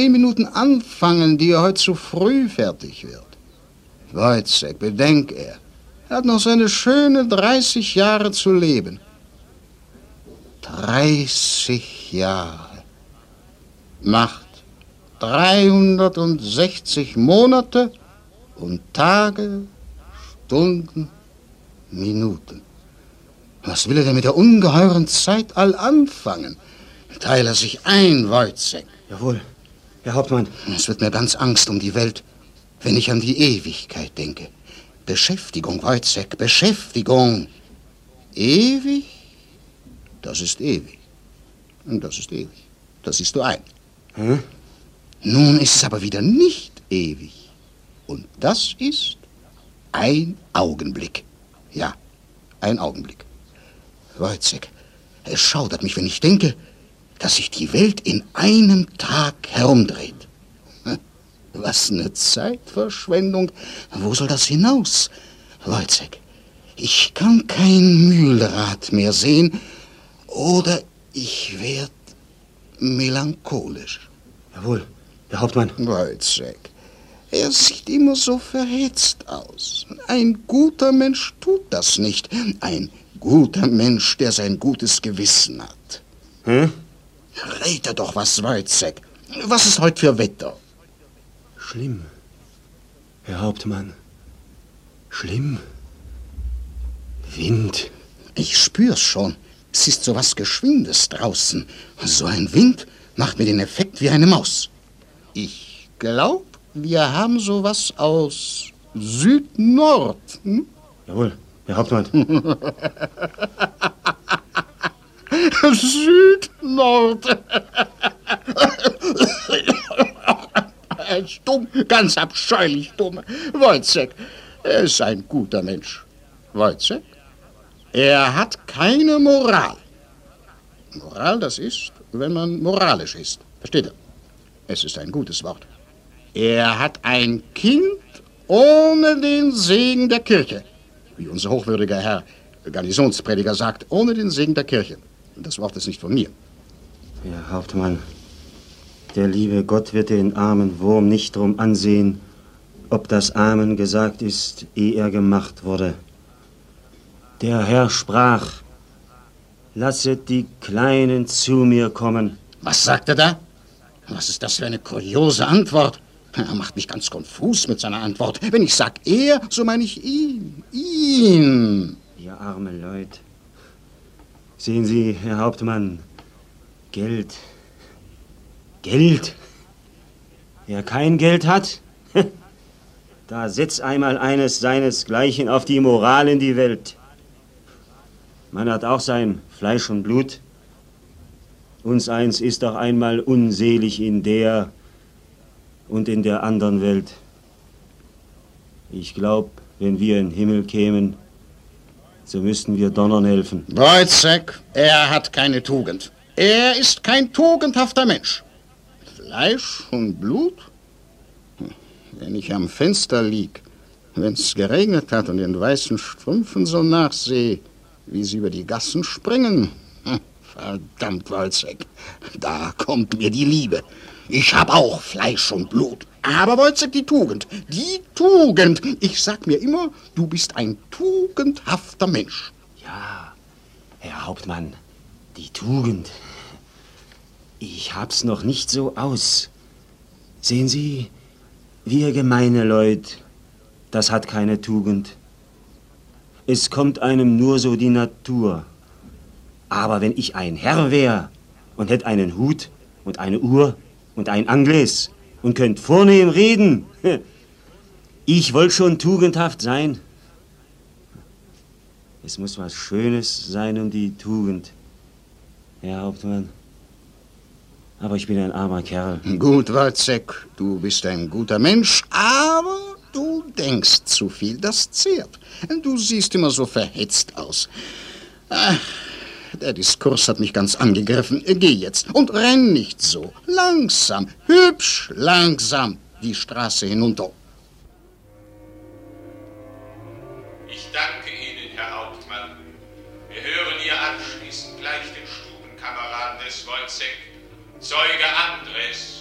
10 Minuten anfangen, die er heute zu früh fertig wird. Wojciech, bedenk er hat noch seine schönen 30 Jahre zu leben. 30 Jahre macht 360 Monate und Tage, Stunden, Minuten. Was will er denn mit der ungeheuren Zeit all anfangen? Teile er sich ein, Wojciech. Jawohl, Herr Hauptmann. Es wird mir ganz Angst um die Welt, wenn ich an die Ewigkeit denke. Beschäftigung, Wojciech, Beschäftigung. Ewig, das ist ewig. Und das ist ewig. Das siehst du ein. Hm? Nun ist es aber wieder nicht ewig. Und das ist ein Augenblick. Ja, ein Augenblick. Wojciech, es schaudert mich, wenn ich denke, dass sich die Welt in einem Tag herumdreht. Was eine Zeitverschwendung. Wo soll das hinaus? Wojciech, ich kann kein Mühlrad mehr sehen oder ich werde melancholisch. Jawohl, Herr Hauptmann. Wojciech, er sieht immer so verhetzt aus. Ein guter Mensch tut das nicht. Ein guter Mensch, der sein gutes Gewissen hat. Hm? Rede doch was, Wojciech. Was ist heute für Wetter? Schlimm, Herr Hauptmann. Schlimm. Wind. Ich spür's schon. Es ist so was Geschwindes draußen. So ein Wind macht mir den Effekt wie eine Maus. Ich glaube, wir haben sowas aus Süd-Nord. Hm? Jawohl, Herr Hauptmann. Süd-Nord. Dumm, ganz abscheulich dumm. Wojciech, er ist ein guter Mensch. Wojciech, er hat keine Moral. Moral, das ist, wenn man moralisch ist. Versteht ihr? Es ist ein gutes Wort. Er hat ein Kind ohne den Segen der Kirche. Wie unser hochwürdiger Herr Garnisonsprediger sagt, ohne den Segen der Kirche. Das Wort ist nicht von mir. Herr Hauptmann, der liebe Gott wird den armen Wurm nicht drum ansehen, ob das Amen gesagt ist, ehe er gemacht wurde. Der Herr sprach, lasset die Kleinen zu mir kommen. Was sagt er da? Was ist das für eine kuriose Antwort? Er macht mich ganz konfus mit seiner Antwort. Wenn ich sag er, so meine ich ihn. Ihn. Ihr arme Leute. Sehen Sie, Herr Hauptmann, Geld. Geld. Wer kein Geld hat, da setzt einmal eines seinesgleichen auf die Moral in die Welt. Man hat auch sein Fleisch und Blut. Uns eins ist doch einmal unselig in der und in der anderen Welt. Ich glaube, wenn wir in den Himmel kämen, so müssten wir Donnern helfen. Wojciech, er hat keine Tugend. Er ist kein tugendhafter Mensch. Fleisch und Blut? Wenn ich am Fenster lieg, wenn es geregnet hat und in weißen Strümpfen so nachsehe, wie sie über die Gassen springen. Verdammt, Wojciech, da kommt mir die Liebe. Ich hab auch Fleisch und Blut. Aber, Wojciech, die Tugend. Die Tugend. Ich sag mir immer, du bist ein tugendhafter Mensch. Ja, Herr Hauptmann, die Tugend. Ich hab's noch nicht so aus. Sehen Sie, wir gemeine Leute, das hat keine Tugend. Es kommt einem nur so die Natur. Aber wenn ich ein Herr wär und hätt einen Hut und eine Uhr und ein Angles und könnt vornehm reden, ich wollt schon tugendhaft sein. Es muss was Schönes sein um die Tugend, Herr Hauptmann. Aber ich bin ein armer Kerl. Gut, Wojciech, du bist ein guter Mensch, aber du denkst zu viel, das zehrt. Du siehst immer so verhetzt aus. Der Diskurs hat mich ganz angegriffen. Geh jetzt und renn nicht so. Langsam, hübsch langsam die Straße hinunter. Ich danke Ihnen, Herr Hauptmann. Wir hören hier anschließend gleich den Stubenkameraden des Wojciech, Zeuge Andres.